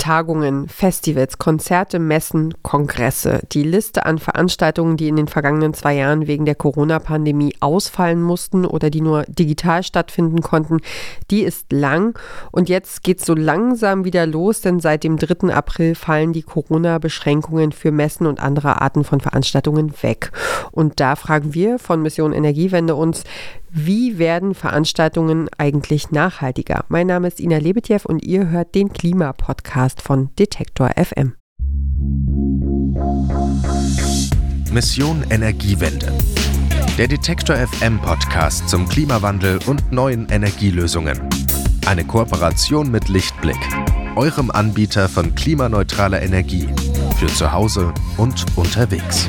Tagungen, Festivals, Konzerte, Messen, Kongresse. Die Liste an Veranstaltungen, die in den vergangenen 2 Jahren wegen der Corona-Pandemie ausfallen mussten oder die nur digital stattfinden konnten, die ist lang. Und jetzt geht es so langsam wieder los, denn seit dem 3. April fallen die Corona-Beschränkungen für Messen und andere Arten von Veranstaltungen weg. Und da fragen wir von Mission Energiewende uns, wie werden Veranstaltungen eigentlich nachhaltiger? Mein Name ist Ina Lebetjew und ihr hört den Klimapodcast von Detektor FM. Mission Energiewende. Der Detektor FM Podcast zum Klimawandel und neuen Energielösungen. Eine Kooperation mit Lichtblick, eurem Anbieter von klimaneutraler Energie für zu Hause und unterwegs.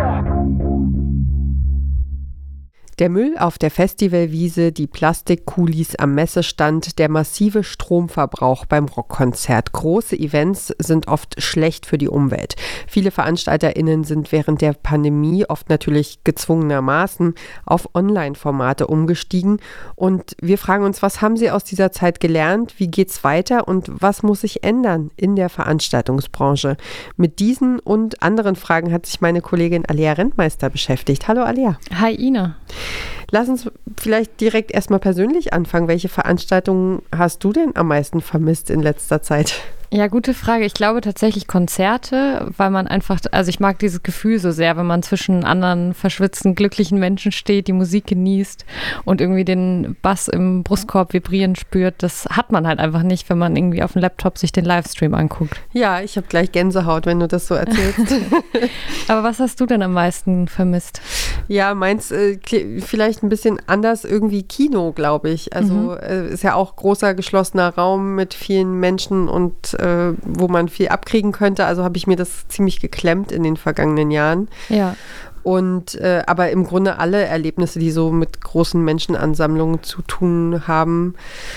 Der Müll auf der Festivalwiese, die Plastikkulis am Messestand, der massive Stromverbrauch beim Rockkonzert. Große Events sind oft schlecht für die Umwelt. Viele VeranstalterInnen sind während der Pandemie oft natürlich gezwungenermaßen auf Online-Formate umgestiegen. Und wir fragen uns, was haben sie aus dieser Zeit gelernt? Wie geht's weiter? Und was muss sich ändern in der Veranstaltungsbranche? Mit diesen und anderen Fragen hat sich meine Kollegin Alea Rentmeister beschäftigt. Hallo Alea. Hi Ina. Lass uns vielleicht direkt erstmal persönlich anfangen. Welche Veranstaltungen hast du denn am meisten vermisst in letzter Zeit? Ja, gute Frage. Ich glaube tatsächlich Konzerte, weil man einfach, also ich mag dieses Gefühl so sehr, wenn man zwischen anderen verschwitzten, glücklichen Menschen steht, die Musik genießt und irgendwie den Bass im Brustkorb vibrieren spürt. Das hat man halt einfach nicht, wenn man irgendwie auf dem Laptop sich den Livestream anguckt. Ja, ich habe gleich Gänsehaut, wenn du das so erzählst. Aber was hast du denn am meisten vermisst? Ja, meins vielleicht ein bisschen anders, irgendwie Kino, glaube ich. Also ist ja auch großer geschlossener Raum mit vielen Menschen und wo man viel abkriegen könnte. Also habe ich mir das ziemlich geklemmt in den vergangenen Jahren. Ja. Und aber im Grunde alle Erlebnisse, die so mit großen Menschenansammlungen zu tun haben,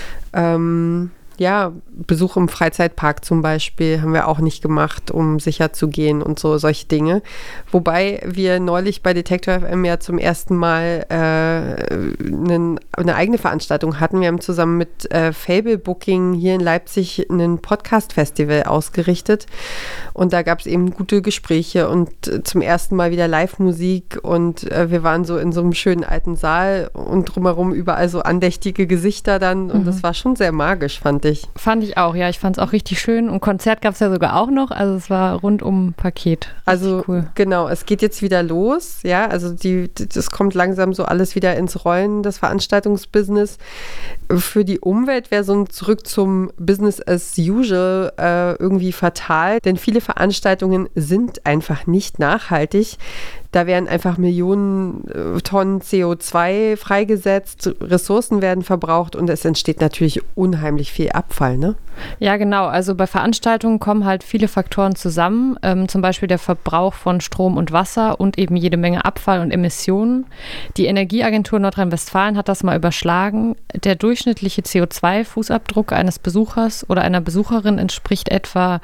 ja, Besuch im Freizeitpark zum Beispiel haben wir auch nicht gemacht, um sicher zu gehen und so solche Dinge. Wobei wir neulich bei Detektor FM ja zum ersten Mal eine eigene Veranstaltung hatten. Wir haben zusammen mit Fable Booking hier in Leipzig ein Podcast-Festival ausgerichtet und da gab es eben gute Gespräche und zum ersten Mal wieder Live-Musik und wir waren so in so einem schönen alten Saal und drumherum überall so andächtige Gesichter dann und das war schon sehr magisch, fand ich. Fand ich auch, ja. Ich fand es auch richtig schön. Und Konzert gab es ja sogar auch noch. Also es war rundum Paket. Richtig also cool. Genau, es geht jetzt wieder los. Ja, also das kommt langsam so alles wieder ins Rollen, das Veranstaltungsbusiness. Für die Umwelt wäre so ein Zurück zum Business as usual irgendwie fatal. Denn viele Veranstaltungen sind einfach nicht nachhaltig. Da werden einfach Millionen Tonnen CO2 freigesetzt, Ressourcen werden verbraucht und es entsteht natürlich unheimlich viel Abfall, ne? Ja, genau. Also bei Veranstaltungen kommen halt viele Faktoren zusammen, zum Beispiel der Verbrauch von Strom und Wasser und eben jede Menge Abfall und Emissionen. Die Energieagentur Nordrhein-Westfalen hat das mal überschlagen. Der durchschnittliche CO2-Fußabdruck eines Besuchers oder einer Besucherin entspricht etwa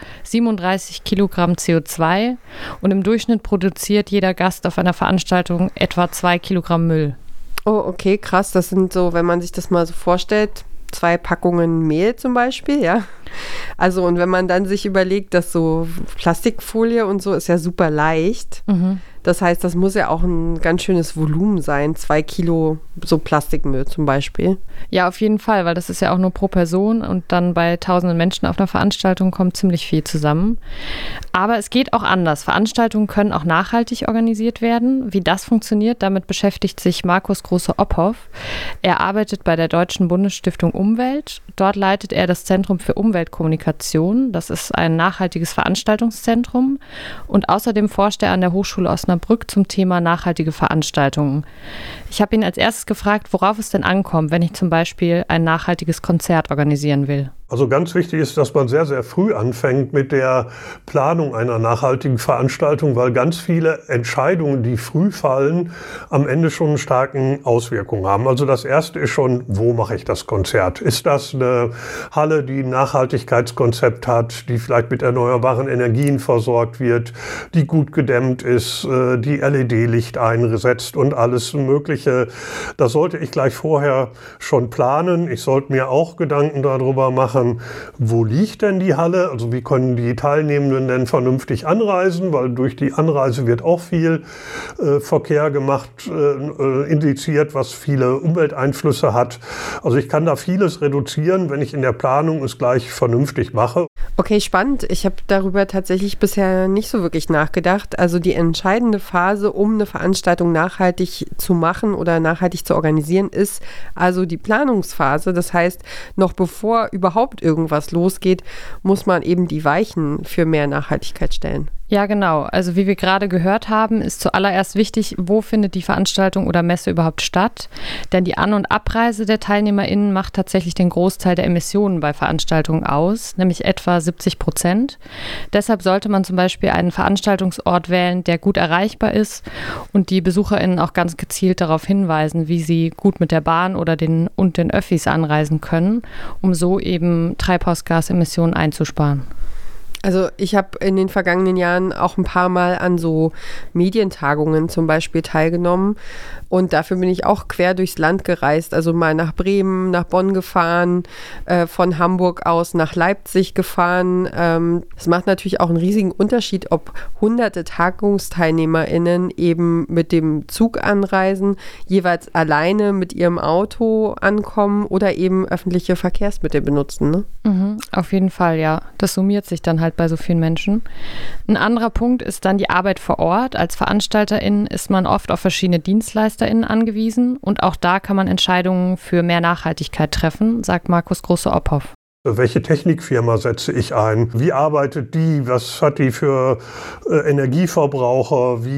37 Kilogramm CO2 und im Durchschnitt produziert jeder Gast auf einer Veranstaltung etwa 2 Kilogramm Müll. Oh, okay, krass. Das sind so, wenn man sich das mal so vorstellt, 2 Packungen Mehl zum Beispiel, ja. Also und wenn man dann sich überlegt, dass so Plastikfolie und so ist ja super leicht. Das heißt, das muss ja auch ein ganz schönes Volumen sein, 2 Kilo so Plastikmüll zum Beispiel. Ja, auf jeden Fall, weil das ist ja auch nur pro Person und dann bei tausenden Menschen auf einer Veranstaltung kommt ziemlich viel zusammen. Aber es geht auch anders. Veranstaltungen können auch nachhaltig organisiert werden. Wie das funktioniert, damit beschäftigt sich Markus Große-Opphoff. Er arbeitet bei der Deutschen Bundesstiftung Umwelt. Dort leitet er das Zentrum für Umweltkommunikation. Das ist ein nachhaltiges Veranstaltungszentrum. Und außerdem forscht er an der Hochschule Osnabrück zum Thema nachhaltige Veranstaltungen. Ich habe ihn als erstes gefragt, worauf es denn ankommt, wenn ich zum Beispiel ein nachhaltiges Konzert organisieren will. Also ganz wichtig ist, dass man sehr, sehr früh anfängt mit der Planung einer nachhaltigen Veranstaltung, weil ganz viele Entscheidungen, die früh fallen, am Ende schon eine starken Auswirkungen haben. Also das erste ist schon, wo mache ich das Konzert? Ist das eine Halle, die ein Nachhaltigkeitskonzept hat, die vielleicht mit erneuerbaren Energien versorgt wird, die gut gedämmt ist, die LED-Licht einsetzt und alles Mögliche? Das sollte ich gleich vorher schon planen. Ich sollte mir auch Gedanken darüber machen, machen, wo liegt denn die Halle? Also wie können die Teilnehmenden denn vernünftig anreisen? Weil durch die Anreise wird auch viel Verkehr gemacht, indiziert, was viele Umwelteinflüsse hat. Also ich kann da vieles reduzieren, wenn ich in der Planung es gleich vernünftig mache. Okay, spannend. Ich habe darüber tatsächlich bisher nicht so wirklich nachgedacht. Also die entscheidende Phase, um eine Veranstaltung nachhaltig zu machen oder nachhaltig zu organisieren, ist also die Planungsphase. Das heißt, noch bevor überhaupt irgendwas losgeht, muss man eben die Weichen für mehr Nachhaltigkeit stellen. Ja, genau. Also wie wir gerade gehört haben, ist zuallererst wichtig, wo findet die Veranstaltung oder Messe überhaupt statt. Denn die An- und Abreise der TeilnehmerInnen macht tatsächlich den Großteil der Emissionen bei Veranstaltungen aus, nämlich etwa 70%. Deshalb sollte man zum Beispiel einen Veranstaltungsort wählen, der gut erreichbar ist und die BesucherInnen auch ganz gezielt darauf hinweisen, wie sie gut mit der Bahn oder den Öffis anreisen können, um so eben Treibhausgasemissionen einzusparen. Also ich habe in den vergangenen Jahren auch ein paar Mal an so Medientagungen zum Beispiel teilgenommen und dafür bin ich auch quer durchs Land gereist, also mal nach Bremen, nach Bonn gefahren, von Hamburg aus nach Leipzig gefahren. Es macht natürlich auch einen riesigen Unterschied, ob hunderte TagungsteilnehmerInnen eben mit dem Zug anreisen, jeweils alleine mit ihrem Auto ankommen oder eben öffentliche Verkehrsmittel benutzen, ne? Auf jeden Fall, ja. Das summiert sich dann halt bei so vielen Menschen. Ein anderer Punkt ist dann die Arbeit vor Ort. Als VeranstalterInnen ist man oft auf verschiedene DienstleisterInnen angewiesen und auch da kann man Entscheidungen für mehr Nachhaltigkeit treffen, sagt Markus Große-Opphoff. Welche Technikfirma setze ich ein? Wie arbeitet die? Was hat die für Energieverbraucher?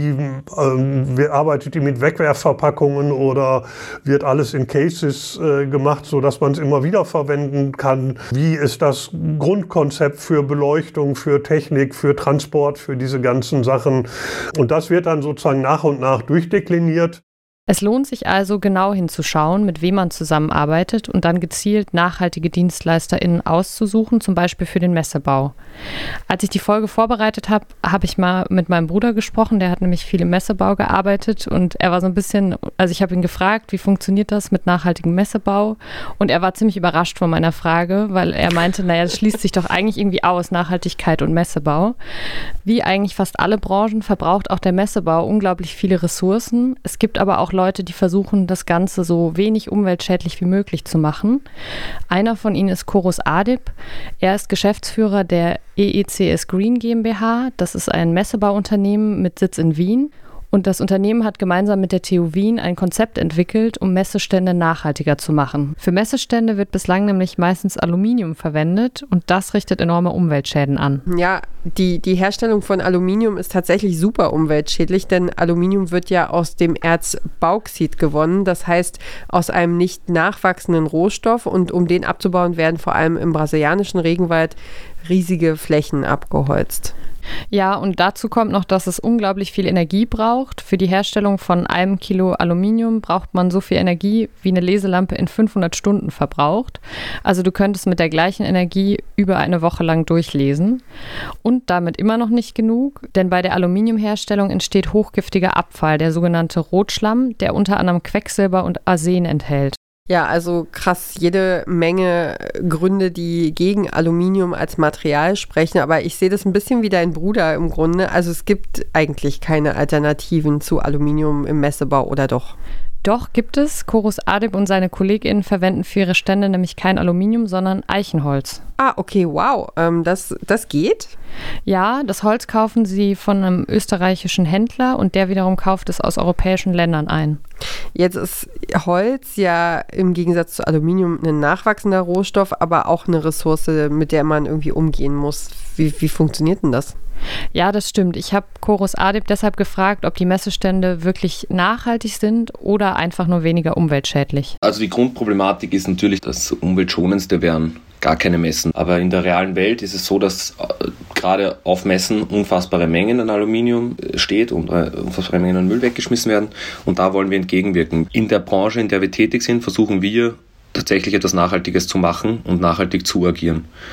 Wie arbeitet die mit Wegwerfverpackungen oder wird alles in Cases gemacht, sodass man es immer wieder verwenden kann? Wie ist das Grundkonzept für Beleuchtung, für Technik, für Transport, für diese ganzen Sachen? Und das wird dann sozusagen nach und nach durchdekliniert. Es lohnt sich also, genau hinzuschauen, mit wem man zusammenarbeitet und dann gezielt nachhaltige DienstleisterInnen auszusuchen, zum Beispiel für den Messebau. Als ich die Folge vorbereitet habe, habe ich mal mit meinem Bruder gesprochen, der hat nämlich viel im Messebau gearbeitet und er war so ein bisschen, also ich habe ihn gefragt, wie funktioniert das mit nachhaltigem Messebau? Und er war ziemlich überrascht von meiner Frage, weil er meinte, naja, das schließt sich doch eigentlich irgendwie aus, Nachhaltigkeit und Messebau. Wie eigentlich fast alle Branchen verbraucht auch der Messebau unglaublich viele Ressourcen. Es gibt aber auch Leute, die versuchen, das Ganze so wenig umweltschädlich wie möglich zu machen. Einer von ihnen ist Chorus Adib. Er ist Geschäftsführer der EECS Green GmbH. Das ist ein Messebauunternehmen mit Sitz in Wien. Und das Unternehmen hat gemeinsam mit der TU Wien ein Konzept entwickelt, um Messestände nachhaltiger zu machen. Für Messestände wird bislang nämlich meistens Aluminium verwendet und das richtet enorme Umweltschäden an. Ja, die Herstellung von Aluminium ist tatsächlich super umweltschädlich, denn Aluminium wird ja aus dem Erz Bauxit gewonnen, das heißt aus einem nicht nachwachsenden Rohstoff und um den abzubauen, werden vor allem im brasilianischen Regenwald riesige Flächen abgeholzt. Ja, und dazu kommt noch, dass es unglaublich viel Energie braucht. Für die Herstellung von einem Kilo Aluminium braucht man so viel Energie, wie eine Leselampe in 500 Stunden verbraucht. Also du könntest mit der gleichen Energie über eine Woche lang durchlesen. Und damit immer noch nicht genug, denn bei der Aluminiumherstellung entsteht hochgiftiger Abfall, der sogenannte Rotschlamm, der unter anderem Quecksilber und Arsen enthält. Ja, also krass, jede Menge Gründe, die gegen Aluminium als Material sprechen, aber ich sehe das ein bisschen wie dein Bruder im Grunde. Also es gibt eigentlich keine Alternativen zu Aluminium im Messebau, oder doch? Doch, gibt es. Chorus Adib und seine KollegInnen verwenden für ihre Stände nämlich kein Aluminium, sondern Eichenholz. Ah, okay, wow. Das geht? Ja, das Holz kaufen sie von einem österreichischen Händler und der wiederum kauft es aus europäischen Ländern ein. Jetzt ist Holz ja im Gegensatz zu Aluminium ein nachwachsender Rohstoff, aber auch eine Ressource, mit der man irgendwie umgehen muss. Wie funktioniert denn das? Ja, das stimmt. Ich habe Chorus Adib deshalb gefragt, ob die Messestände wirklich nachhaltig sind oder einfach nur weniger umweltschädlich. Also die Grundproblematik ist natürlich, das Umweltschonendste wären gar keine Messen. Aber in der realen Welt ist es so, dass gerade auf Messen unfassbare Mengen an Aluminium steht und unfassbare Mengen an Müll weggeschmissen werden. Und da wollen wir entgegenwirken. In der Branche, in der wir tätig sind, versuchen wir tatsächlich etwas Nachhaltiges zu machen und nachhaltig zu agieren.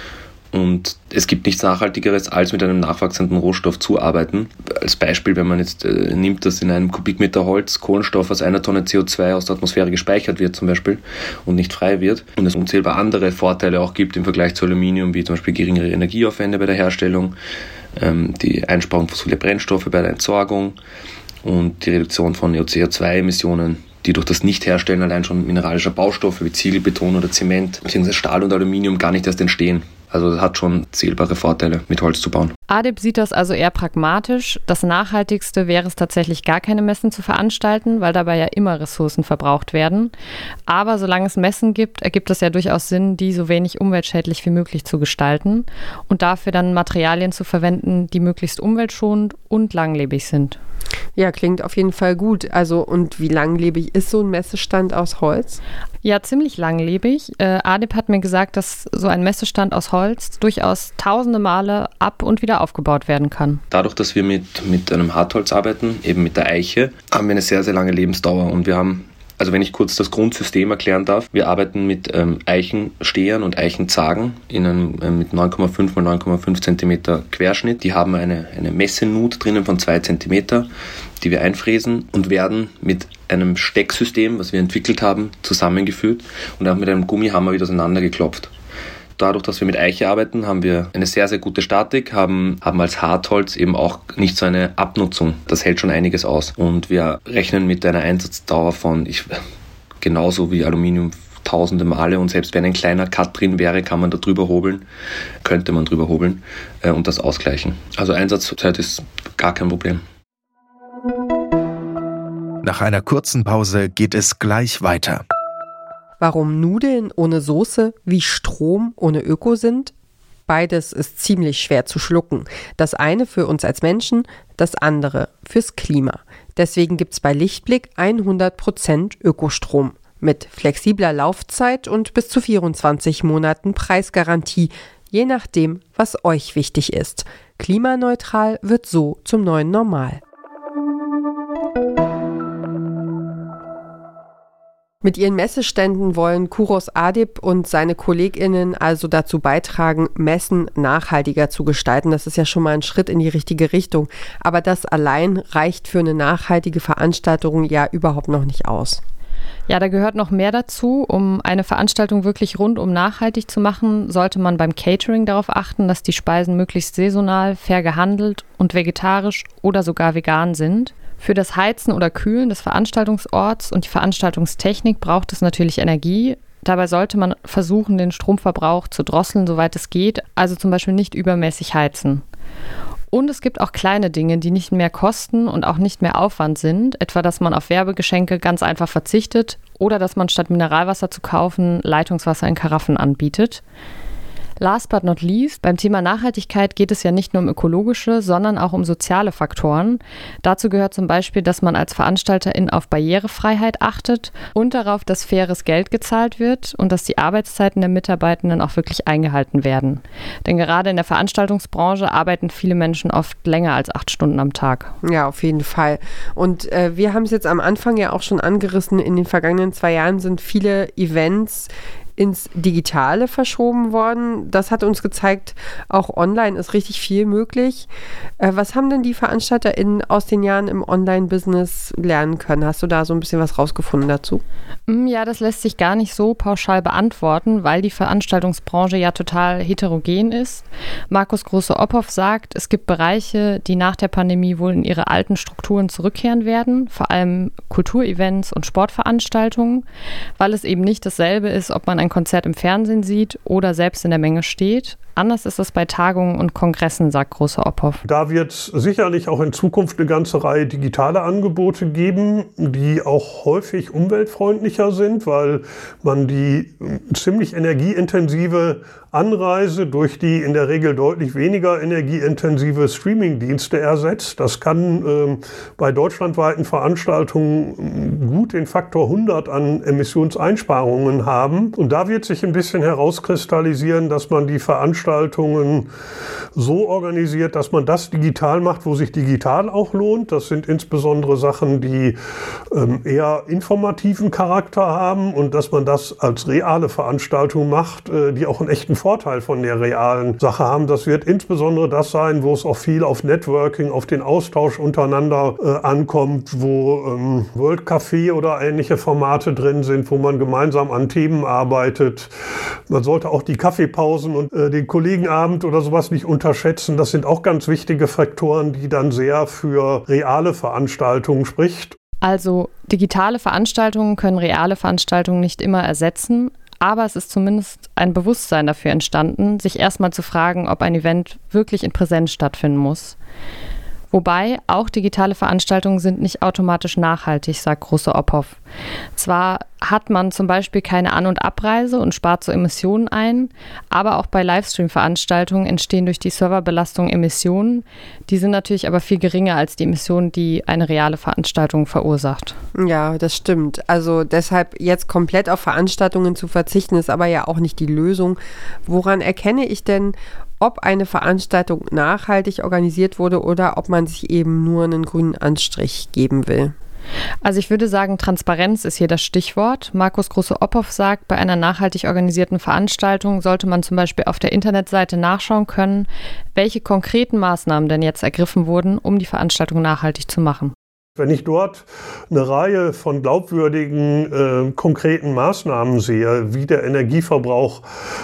Und es gibt nichts Nachhaltigeres, als mit einem nachwachsenden Rohstoff zu arbeiten. Als Beispiel, wenn man jetzt nimmt, dass in einem Kubikmeter Holz Kohlenstoff aus einer Tonne CO2 aus der Atmosphäre gespeichert wird zum Beispiel und nicht frei wird und es unzählbar andere Vorteile auch gibt im Vergleich zu Aluminium, wie zum Beispiel geringere Energieaufwände bei der Herstellung, die Einsparung fossiler Brennstoffe bei der Entsorgung und die Reduktion von CO2-Emissionen, die durch das Nichtherstellen allein schon mineralischer Baustoffe wie Ziegel, Beton oder Zement bzw. Stahl und Aluminium gar nicht erst entstehen. Also das hat schon zählbare Vorteile, mit Holz zu bauen. ADIP sieht das also eher pragmatisch. Das Nachhaltigste wäre es tatsächlich, gar keine Messen zu veranstalten, weil dabei ja immer Ressourcen verbraucht werden. Aber solange es Messen gibt, ergibt es ja durchaus Sinn, die so wenig umweltschädlich wie möglich zu gestalten und dafür dann Materialien zu verwenden, die möglichst umweltschonend und langlebig sind. Ja, klingt auf jeden Fall gut. Also, und wie langlebig ist so ein Messestand aus Holz? Ja, ziemlich langlebig. ADIP hat mir gesagt, dass so ein Messestand aus Holz durchaus tausende Male ab- und wieder aufgebaut werden kann. Dadurch, dass wir mit einem Hartholz arbeiten, eben mit der Eiche, haben wir eine sehr, sehr lange Lebensdauer. Und wir haben, also wenn ich kurz das Grundsystem erklären darf, wir arbeiten mit Eichenstehern und Eichenzagen mit 9,5 x 9,5 cm Querschnitt. Die haben eine Messenut drinnen von 2 cm, die wir einfräsen und werden mit einem Stecksystem, was wir entwickelt haben, zusammengeführt und auch mit einem Gummihammer wieder auseinandergeklopft. Dadurch, dass wir mit Eiche arbeiten, haben wir eine sehr, sehr gute Statik, haben als Hartholz eben auch nicht so eine Abnutzung. Das hält schon einiges aus. Und wir rechnen mit einer Einsatzdauer von, genauso wie Aluminium, tausende Male. Und selbst wenn ein kleiner Cut drin wäre, könnte man drüber hobeln und das ausgleichen. Also Einsatzzeit ist gar kein Problem. Nach einer kurzen Pause geht es gleich weiter. Warum Nudeln ohne Soße wie Strom ohne Öko sind? Beides ist ziemlich schwer zu schlucken. Das eine für uns als Menschen, das andere fürs Klima. Deswegen gibt's bei Lichtblick 100% Ökostrom. Mit flexibler Laufzeit und bis zu 24 Monaten Preisgarantie, je nachdem, was euch wichtig ist. Klimaneutral wird so zum neuen Normal. Mit ihren Messeständen wollen Kuros ADIP und seine KollegInnen also dazu beitragen, Messen nachhaltiger zu gestalten. Das ist ja schon mal ein Schritt in die richtige Richtung. Aber das allein reicht für eine nachhaltige Veranstaltung ja überhaupt noch nicht aus. Ja, da gehört noch mehr dazu. Um eine Veranstaltung wirklich rundum nachhaltig zu machen, sollte man beim Catering darauf achten, dass die Speisen möglichst saisonal, fair gehandelt und vegetarisch oder sogar vegan sind. Für das Heizen oder Kühlen des Veranstaltungsorts und die Veranstaltungstechnik braucht es natürlich Energie. Dabei sollte man versuchen, den Stromverbrauch zu drosseln, soweit es geht, also zum Beispiel nicht übermäßig heizen. Und es gibt auch kleine Dinge, die nicht mehr kosten und auch nicht mehr Aufwand sind, etwa dass man auf Werbegeschenke ganz einfach verzichtet oder dass man statt Mineralwasser zu kaufen Leitungswasser in Karaffen anbietet. Last but not least, beim Thema Nachhaltigkeit geht es ja nicht nur um ökologische, sondern auch um soziale Faktoren. Dazu gehört zum Beispiel, dass man als Veranstalterin auf Barrierefreiheit achtet und darauf, dass faires Geld gezahlt wird und dass die Arbeitszeiten der Mitarbeitenden auch wirklich eingehalten werden. Denn gerade in der Veranstaltungsbranche arbeiten viele Menschen oft länger als 8 Stunden am Tag. Ja, auf jeden Fall. Und wir haben es jetzt am Anfang ja auch schon angerissen, in den vergangenen 2 Jahren sind viele Events ins Digitale verschoben worden. Das hat uns gezeigt, auch online ist richtig viel möglich. Was haben denn die VeranstalterInnen aus den Jahren im Online-Business lernen können? Hast du da so ein bisschen was rausgefunden dazu? Ja, das lässt sich gar nicht so pauschal beantworten, weil die Veranstaltungsbranche ja total heterogen ist. Markus Große-Ophoff sagt, es gibt Bereiche, die nach der Pandemie wohl in ihre alten Strukturen zurückkehren werden, vor allem Kulturevents und Sportveranstaltungen, weil es eben nicht dasselbe ist, ob man ein Konzert im Fernsehen sieht oder selbst in der Menge steht. Anders ist es bei Tagungen und Kongressen, sagt Große-Ophoff. Da wird es sicherlich auch in Zukunft eine ganze Reihe digitaler Angebote geben, die auch häufig umweltfreundlicher sind, weil man die ziemlich energieintensive Anreise durch die in der Regel deutlich weniger energieintensive Streaming-Dienste ersetzt. Das kann bei deutschlandweiten Veranstaltungen gut den Faktor 100 an Emissionseinsparungen haben. Und da wird sich ein bisschen herauskristallisieren, dass man die Veranstaltung Veranstaltungen so organisiert, dass man das digital macht, wo sich digital auch lohnt. Das sind insbesondere Sachen, die eher informativen Charakter haben und dass man das als reale Veranstaltung macht, die auch einen echten Vorteil von der realen Sache haben. Das wird insbesondere das sein, wo es auch viel auf Networking, auf den Austausch untereinander ankommt, wo World Café oder ähnliche Formate drin sind, wo man gemeinsam an Themen arbeitet. Man sollte auch die Kaffeepausen und den Kollegenabend oder sowas nicht unterschätzen. Das sind auch ganz wichtige Faktoren, die dann sehr für reale Veranstaltungen spricht. Also digitale Veranstaltungen können reale Veranstaltungen nicht immer ersetzen, aber es ist zumindest ein Bewusstsein dafür entstanden, sich erstmal zu fragen, ob ein Event wirklich in Präsenz stattfinden muss. Wobei auch digitale Veranstaltungen sind nicht automatisch nachhaltig, sagt Große Opphoff. Zwar hat man zum Beispiel keine An- und Abreise und spart so Emissionen ein, aber auch bei Livestream-Veranstaltungen entstehen durch die Serverbelastung Emissionen. Die sind natürlich aber viel geringer als die Emissionen, die eine reale Veranstaltung verursacht. Ja, das stimmt. Also deshalb jetzt komplett auf Veranstaltungen zu verzichten, ist aber ja auch nicht die Lösung. Woran erkenne ich denn, ob eine Veranstaltung nachhaltig organisiert wurde oder ob man sich eben nur einen grünen Anstrich geben will? Also ich würde sagen, Transparenz ist hier das Stichwort. Markus Große-Opphoff sagt, bei einer nachhaltig organisierten Veranstaltung sollte man zum Beispiel auf der Internetseite nachschauen können, welche konkreten Maßnahmen denn jetzt ergriffen wurden, um die Veranstaltung nachhaltig zu machen. Wenn ich dort eine Reihe von glaubwürdigen, konkreten Maßnahmen sehe, wie der Energieverbrauch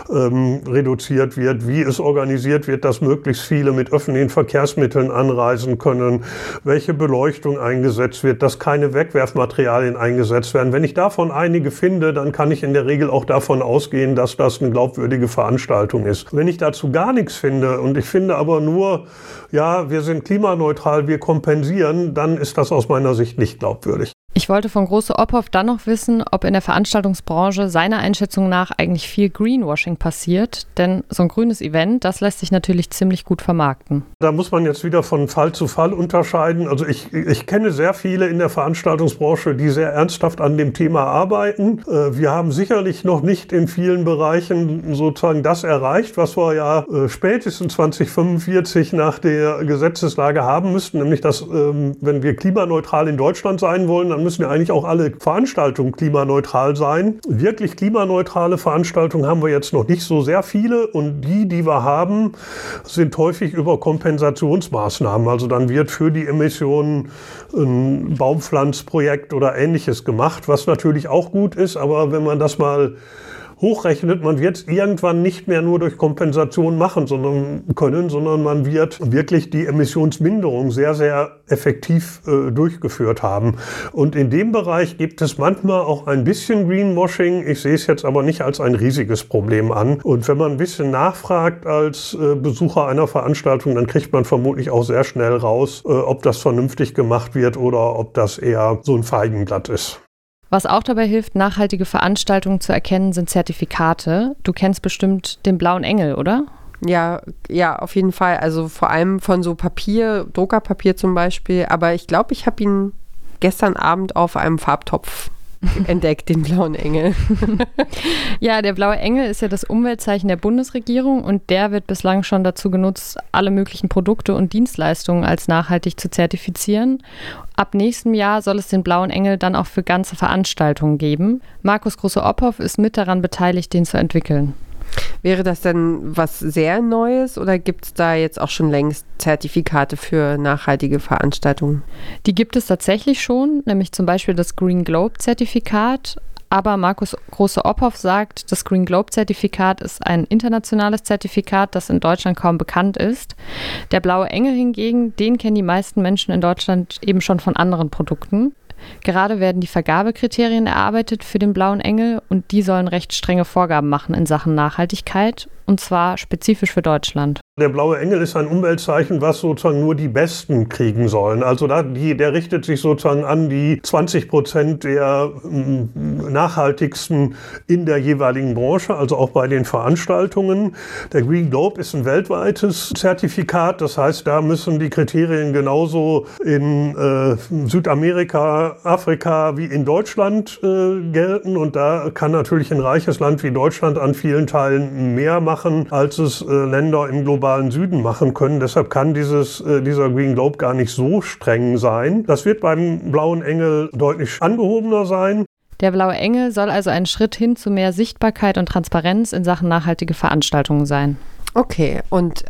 reduziert wird, wie es organisiert wird, dass möglichst viele mit öffentlichen Verkehrsmitteln anreisen können, welche Beleuchtung eingesetzt wird, dass keine Wegwerfmaterialien eingesetzt werden. Wenn ich davon einige finde, dann kann ich in der Regel auch davon ausgehen, dass das eine glaubwürdige Veranstaltung ist. Wenn ich dazu gar nichts finde und ich finde aber nur, ja, wir sind klimaneutral, wir kompensieren, dann ist das aus meiner Sicht nicht glaubwürdig. Ich wollte von Große Opphoff dann noch wissen, ob in der Veranstaltungsbranche seiner Einschätzung nach eigentlich viel Greenwashing passiert, denn so ein grünes Event, das lässt sich natürlich ziemlich gut vermarkten. Da muss man jetzt wieder von Fall zu Fall unterscheiden. Also ich kenne sehr viele in der Veranstaltungsbranche, die sehr ernsthaft an dem Thema arbeiten. Wir haben sicherlich noch nicht in vielen Bereichen sozusagen das erreicht, was wir ja spätestens 2045 nach der Gesetzeslage haben müssten, nämlich dass, wenn wir klimaneutral in Deutschland sein wollen, dann müssen ja eigentlich auch alle Veranstaltungen klimaneutral sein. Wirklich klimaneutrale Veranstaltungen haben wir jetzt noch nicht so sehr viele und die wir haben, sind häufig über Kompensationsmaßnahmen. Also dann wird für die Emissionen ein Baumpflanzprojekt oder Ähnliches gemacht, was natürlich auch gut ist, aber wenn man das mal hochrechnet, man wird es irgendwann nicht mehr nur durch Kompensation machen sondern man wird wirklich die Emissionsminderung sehr, sehr effektiv durchgeführt haben. Und in dem Bereich gibt es manchmal auch ein bisschen Greenwashing. Ich sehe es jetzt aber nicht als ein riesiges Problem an. Und wenn man ein bisschen nachfragt als Besucher einer Veranstaltung, dann kriegt man vermutlich auch sehr schnell raus, ob das vernünftig gemacht wird oder ob das eher so ein Feigenblatt ist. Was auch dabei hilft, nachhaltige Veranstaltungen zu erkennen, sind Zertifikate. Du kennst bestimmt den Blauen Engel, oder? Ja, auf jeden Fall. Also vor allem von so Papier, Druckerpapier zum Beispiel. Aber ich glaube, ich habe ihn gestern Abend auf einem Farbtopf entdeckt, den Blauen Engel. Ja, der Blaue Engel ist ja das Umweltzeichen der Bundesregierung und der wird bislang schon dazu genutzt, alle möglichen Produkte und Dienstleistungen als nachhaltig zu zertifizieren. Ab nächstem Jahr soll es den Blauen Engel dann auch für ganze Veranstaltungen geben. Markus Große-Opphoff ist mit daran beteiligt, den zu entwickeln. Wäre das denn was sehr Neues oder gibt es da jetzt auch schon längst Zertifikate für nachhaltige Veranstaltungen? Die gibt es tatsächlich schon, nämlich zum Beispiel das Green Globe Zertifikat. Aber Markus Große-Opphoff sagt, das Green Globe Zertifikat ist ein internationales Zertifikat, das in Deutschland kaum bekannt ist. Der Blaue Engel hingegen, den kennen die meisten Menschen in Deutschland eben schon von anderen Produkten. Gerade werden die Vergabekriterien erarbeitet für den Blauen Engel und die sollen recht strenge Vorgaben machen in Sachen Nachhaltigkeit und zwar spezifisch für Deutschland. Der Blaue Engel ist ein Umweltzeichen, was sozusagen nur die Besten kriegen sollen. Also der richtet sich sozusagen an die 20% der nachhaltigsten in der jeweiligen Branche, also auch bei den Veranstaltungen. Der Green Globe ist ein weltweites Zertifikat, das heißt, da müssen die Kriterien genauso in Südamerika, Afrika wie in Deutschland gelten und da kann natürlich ein reiches Land wie Deutschland an vielen Teilen mehr machen machen, als es Länder im globalen Süden machen können. Deshalb kann dieser Green Globe gar nicht so streng sein. Das wird beim Blauen Engel deutlich angehobener sein. Der Blaue Engel soll also ein Schritt hin zu mehr Sichtbarkeit und Transparenz in Sachen nachhaltige Veranstaltungen sein. Okay, und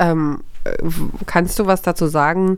kannst du was dazu sagen,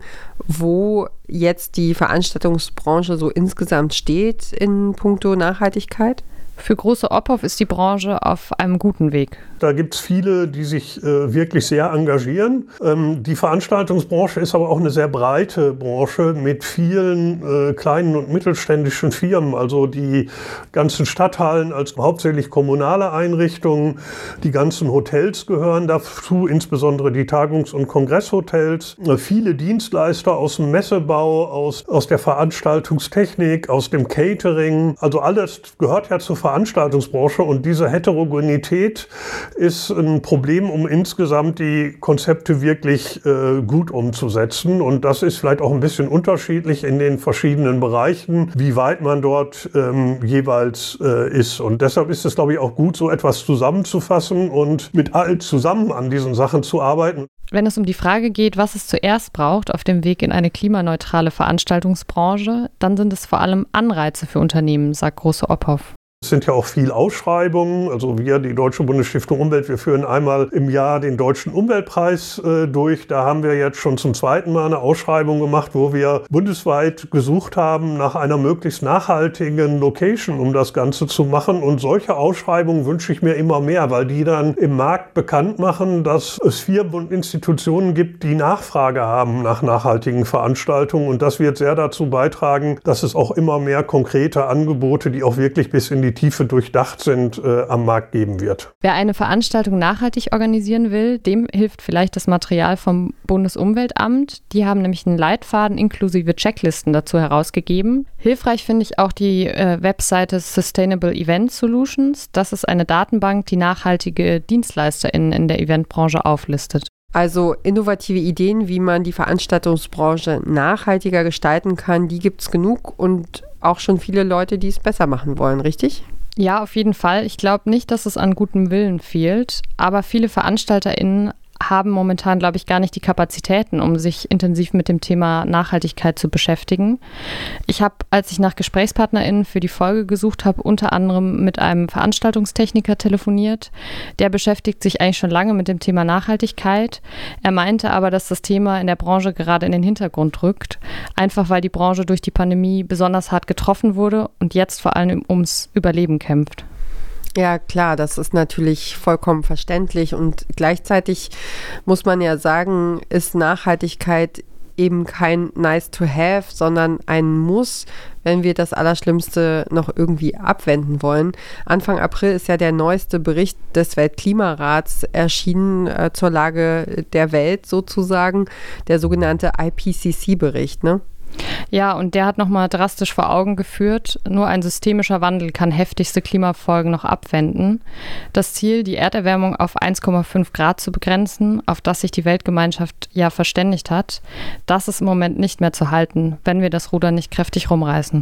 wo jetzt die Veranstaltungsbranche so insgesamt steht in puncto Nachhaltigkeit? Für Große Opphoff ist die Branche auf einem guten Weg. Da gibt es viele, die sich wirklich sehr engagieren. Die Veranstaltungsbranche ist aber auch eine sehr breite Branche mit vielen kleinen und mittelständischen Firmen. Also die ganzen Stadthallen als hauptsächlich kommunale Einrichtungen, die ganzen Hotels gehören dazu, insbesondere die Tagungs- und Kongresshotels. Viele Dienstleister aus dem Messebau, aus der Veranstaltungstechnik, aus dem Catering. Also alles gehört ja zur Veranstaltungsbranche und diese Heterogenität ist ein Problem, um insgesamt die Konzepte wirklich gut umzusetzen. Und das ist vielleicht auch ein bisschen unterschiedlich in den verschiedenen Bereichen, wie weit man dort jeweils ist. Und deshalb ist es, glaube ich, auch gut, so etwas zusammenzufassen und mit allen zusammen an diesen Sachen zu arbeiten. Wenn es um die Frage geht, was es zuerst braucht auf dem Weg in eine klimaneutrale Veranstaltungsbranche, dann sind es vor allem Anreize für Unternehmen, sagt Große Opphoff. Es sind ja auch viel Ausschreibungen. Also wir, die Deutsche Bundesstiftung Umwelt, wir führen einmal im Jahr den Deutschen Umweltpreis durch. Da haben wir jetzt schon zum zweiten Mal eine Ausschreibung gemacht, wo wir bundesweit gesucht haben nach einer möglichst nachhaltigen Location, um das Ganze zu machen. Und solche Ausschreibungen wünsche ich mir immer mehr, weil die dann im Markt bekannt machen, dass es Firmen und Institutionen gibt, die Nachfrage haben nach nachhaltigen Veranstaltungen. Und das wird sehr dazu beitragen, dass es auch immer mehr konkrete Angebote, die auch wirklich bis in die Tiefe durchdacht sind, am Markt geben wird. Wer eine Veranstaltung nachhaltig organisieren will, dem hilft vielleicht das Material vom Bundesumweltamt. Die haben nämlich einen Leitfaden inklusive Checklisten dazu herausgegeben. Hilfreich finde ich auch die Webseite Sustainable Event Solutions. Das ist eine Datenbank, die nachhaltige DienstleisterInnen in der Eventbranche auflistet. Also innovative Ideen, wie man die Veranstaltungsbranche nachhaltiger gestalten kann, die gibt es genug und auch schon viele Leute, die es besser machen wollen, richtig? Ja, auf jeden Fall. Ich glaube nicht, dass es an gutem Willen fehlt, aber viele VeranstalterInnen haben momentan, glaube ich, gar nicht die Kapazitäten, um sich intensiv mit dem Thema Nachhaltigkeit zu beschäftigen. Ich habe, als ich nach GesprächspartnerInnen für die Folge gesucht habe, unter anderem mit einem Veranstaltungstechniker telefoniert. Der beschäftigt sich eigentlich schon lange mit dem Thema Nachhaltigkeit. Er meinte aber, dass das Thema in der Branche gerade in den Hintergrund rückt, einfach weil die Branche durch die Pandemie besonders hart getroffen wurde und jetzt vor allem ums Überleben kämpft. Ja, klar, das ist natürlich vollkommen verständlich und gleichzeitig muss man ja sagen, ist Nachhaltigkeit eben kein nice to have, sondern ein Muss, wenn wir das Allerschlimmste noch irgendwie abwenden wollen. Anfang April ist ja der neueste Bericht des Weltklimarats erschienen zur Lage der Welt sozusagen, der sogenannte IPCC-Bericht, ne? Ja, und der hat nochmal drastisch vor Augen geführt, nur ein systemischer Wandel kann heftigste Klimafolgen noch abwenden. Das Ziel, die Erderwärmung auf 1,5 Grad zu begrenzen, auf das sich die Weltgemeinschaft ja verständigt hat, das ist im Moment nicht mehr zu halten, wenn wir das Ruder nicht kräftig rumreißen.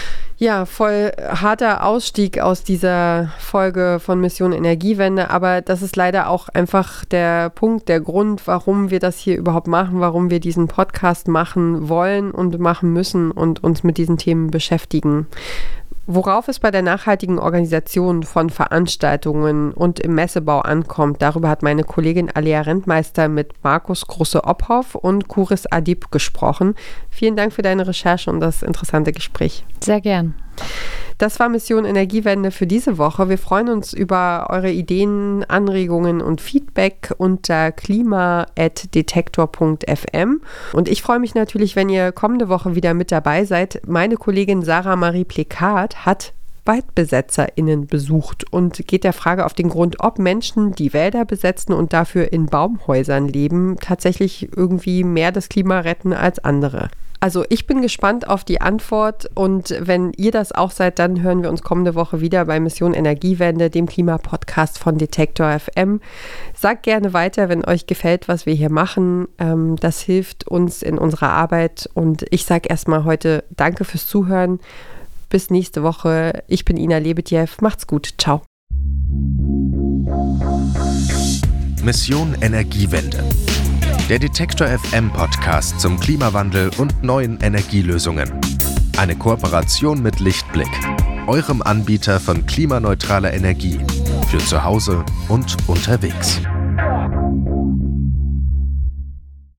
Ja, voll harter Ausstieg aus dieser Folge von Mission Energiewende, aber das ist leider auch einfach der Punkt, der Grund, warum wir das hier überhaupt machen, warum wir diesen Podcast machen wollen und machen müssen und uns mit diesen Themen beschäftigen. Worauf es bei der nachhaltigen Organisation von Veranstaltungen und im Messebau ankommt, darüber hat meine Kollegin Alea Rentmeister mit Markus Große-Opphoff und Kuris Adib gesprochen. Vielen Dank für deine Recherche und das interessante Gespräch. Sehr gern. Das war Mission Energiewende für diese Woche. Wir freuen uns über eure Ideen, Anregungen und Feedback unter klima@detektor.fm. Und ich freue mich natürlich, wenn ihr kommende Woche wieder mit dabei seid. Meine Kollegin Sarah Marie Plekat hat WaldbesetzerInnen besucht und geht der Frage auf den Grund, ob Menschen, die Wälder besetzen und dafür in Baumhäusern leben, tatsächlich irgendwie mehr das Klima retten als andere. Also ich bin gespannt auf die Antwort und wenn ihr das auch seid, dann hören wir uns kommende Woche wieder bei Mission Energiewende, dem Klimapodcast von Detektor FM. Sagt gerne weiter, wenn euch gefällt, was wir hier machen. Das hilft uns in unserer Arbeit und ich sage erstmal heute Danke fürs Zuhören. Bis nächste Woche. Ich bin Ina Lebedjew. Macht's gut. Ciao. Mission Energiewende. Der Detektor FM Podcast zum Klimawandel und neuen Energielösungen. Eine Kooperation mit Lichtblick, eurem Anbieter von klimaneutraler Energie für zu Hause und unterwegs.